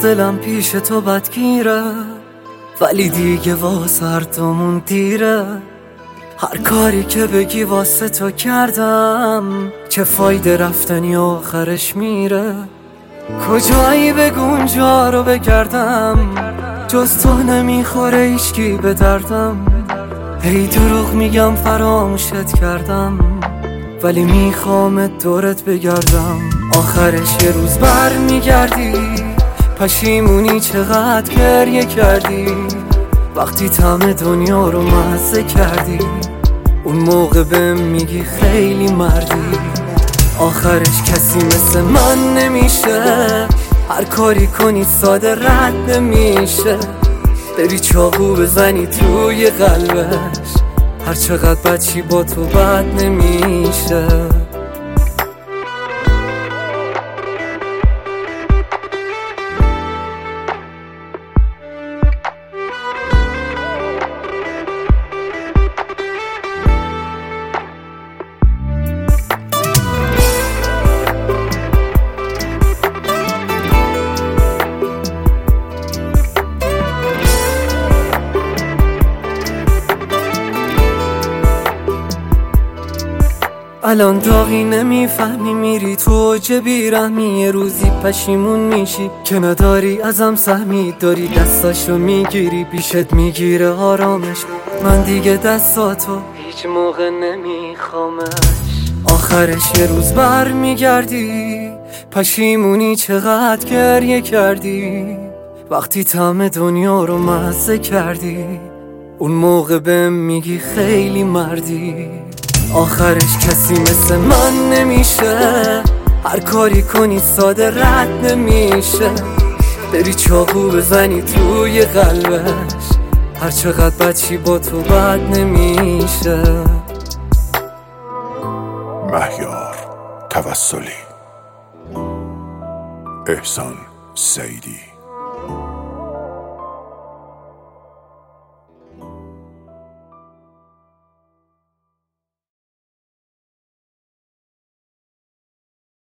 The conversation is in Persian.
دلم پیش تو بدگیره، ولی دیگه واسه هر دومون دیره. هر کاری که بگی واسه تو کردم، چه فایده رفتنی آخرش میره. کجایی بگو اونجا رو بگردم، جز تو نمیخوره هیچکی به دردم. هی دروغ میگم فراموشت کردم، ولی میخوام دورت بگردم. آخرش یه روز بر میگردی، پشیمونی چقدر گریه کردی. وقتی طعم دنیا رو مزه کردی، اون موقع بهم میگی خیلی مردی. آخرش کسی مثل من نمیشه، هر کاری کنی ساده رد نمیشه. بری چاقو بزنی توی قلبش، هر چقدر بچی با تو بد نمیشه. الان داغی نمیفهمی، میری تو اوج بیرحمی. یه روزی پشیمون میشی که نداری ازم سهمی. داری دستاشو میگیری، پیشت میگیره آرامش. من دیگه دستاتو هیچ موقع نمیخوامش. آخرش یه روز بر میگردی، پشیمونی چقدر گریه کردی. وقتی طعم دنیا رو مزه کردی، اون موقع بهم میگی خیلی مردی. آخرش کسی مثل من نمیشه، هر کاری کنی ساده رد نمیشه. بری چاقو بزنی توی قلبش، هر چقدر بچی با تو بد نمیشه. مهیار توسلی، احسان سیدی.